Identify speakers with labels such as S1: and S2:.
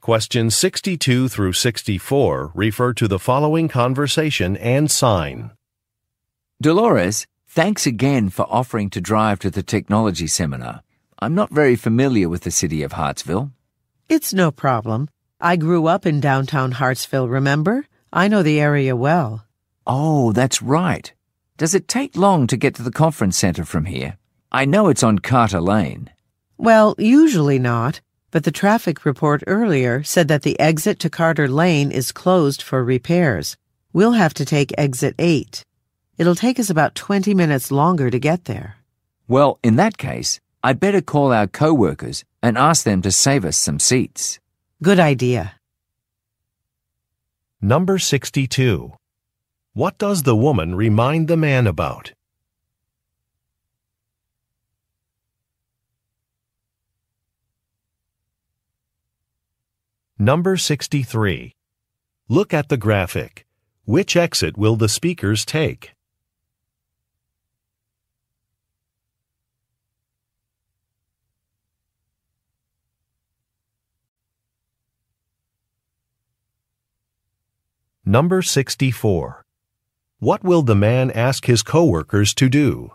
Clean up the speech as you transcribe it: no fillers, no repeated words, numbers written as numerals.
S1: Questions 62 through 64 refer to the following conversation and sign.
S2: Dolores, thanks again for offering to drive to the technology seminar. I'm not very familiar with the city of Hartsville.
S3: It's no problem. I grew up in downtown Hartsville, remember? I know the area well.
S2: Oh, that's right. Does it take long to get to the conference center from here? I know it's on Carter Lane.
S3: Well, usually not, but the traffic report earlier said that the exit to Carter Lane is closed for repairs. We'll have to take exit 8. It'll take us about 20 minutes longer to get there.
S2: Well, in that case, I'd better call our co-workers and ask them to save us some seats.
S3: Good idea.
S1: Number 62. What does the woman remind the man about? Number 63. Look at the graphic. Which exit will the speakers take? Number 64. What will the man ask his coworkers to do?